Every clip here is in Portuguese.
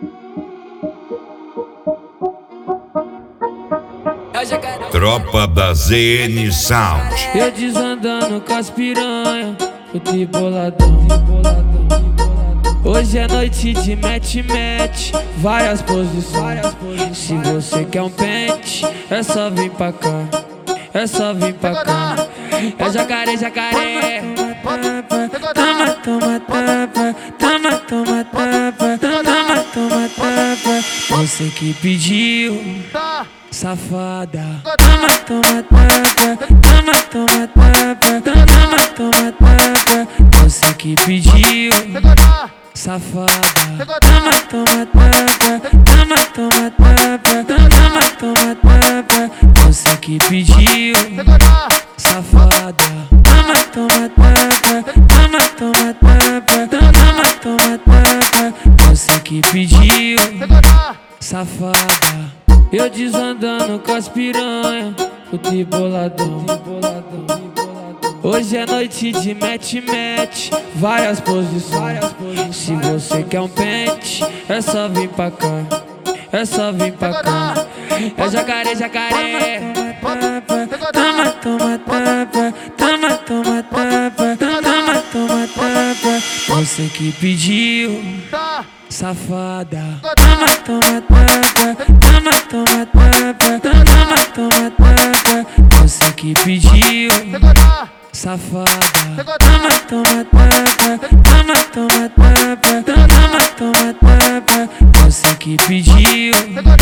Tropa da ZN Sound. Eu desandando com as piranha, fui boladão. Hoje é noite de match, várias posições. Se você quer um pente, é só vir pra cá, é só vir pra cá. É jacaré, jacaré. Toma, toma, tapa. Toma, toma, tapa. Toma, toma, tapa. Você que pediu, safada. Toma, toma, tapa. Toma, toma, tapa. Toma, toma, tapa. Você que pediu, safada. Toma, toma, tapa. Toma, toma, tapa. Toma, toma, tapa. Você que pediu, safada. Toma, toma, tapa. Toma, toma, tapa. Toma, toma, tapa. Você que pediu, safada. Eu desandando com as piranha, fui boladão. Hoje é noite de match, várias posições. Se você quer um pente, é só vir pra cá, é só vir pra cá. É jacaré, jacaré. Toma, toma, tapa. Toma, toma, tapa. Toma, toma, tapa. Você que pediu, safada. Toma, toma, tapa. Toma, toma, tapa. Toma, toma, tapa. Você que pediu, safada. Toma, toma, tapa. Toma, toma, tapa. Toma, toma, tapa. Você que pediu,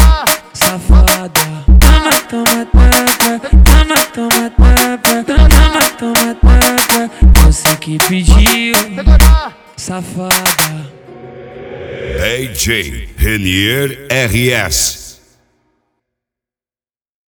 safada. Toma, toma, tapa. Toma, toma, tapa. Toma, toma, tapa. Você que pediu, safada. DJ Renier RS.